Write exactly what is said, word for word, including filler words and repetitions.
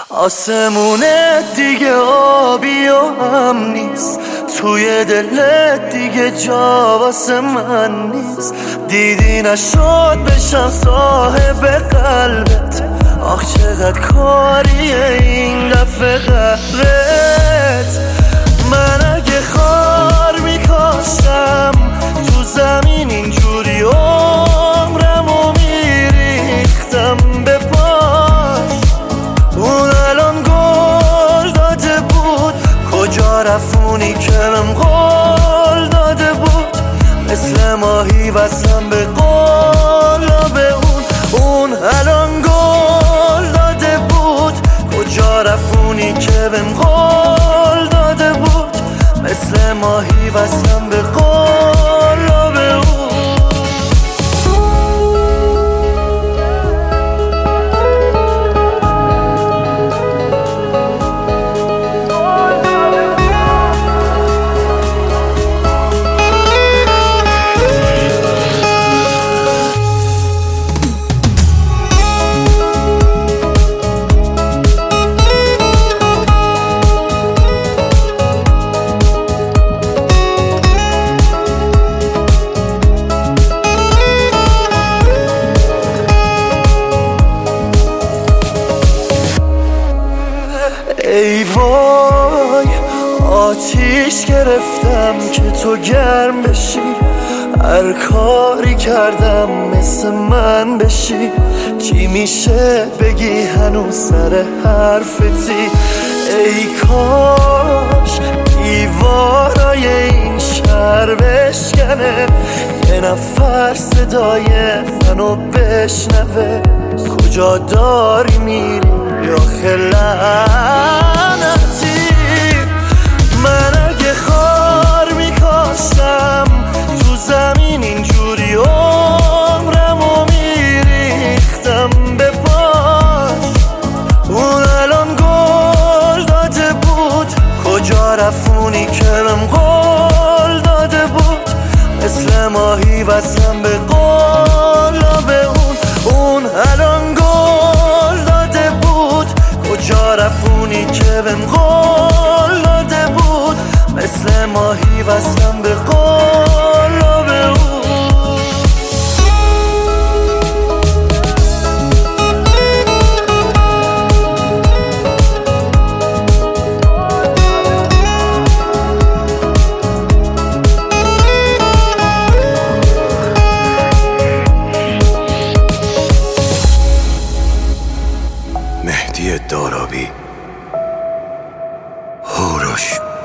آسمونت دیگه آبی و هم نیست، توی دلت دیگه جا واسه من نیست. دیدی نشد بشم صاحب قلبت، آخ چقدر کاریه این دفعه قهرت. من اگه خار میکاشتم تو زمین اینجوری عمرمو میریختم به پاش. اون الان گل داده بود، کجا رفونی که بهم قول داده بود. مثل ماهی وصلم به قلاب اون. اون الان گل داده بود، کجا رفونی که بهم قول داده بود. مثل ماهی وصلم به قلاب اون. ای وای آتیش گرفتم که تو گرم بشی، هر کاری کردم مثل من بشی. چی میشه بگی هنوز سر حرفتی؟ ای کاش دیوارای این شهر بشکنه، یه نفر صدای منو بشنوه. کجا داری میری یا خلعنتی؟ من اگه خار میکاشتم تو زمین اینجوری عمرمو میریختم به پاش. اون الان گل داده بود، کجا رفونی که بهم قول داده بود. مثل ماهی وصلم به قلاب اون. اون الان گل داده بود، کجا رفونی که بهم قول داده بود. مثل ماهی وصلم به قلاب اون. مهدی دارابی، هوروش.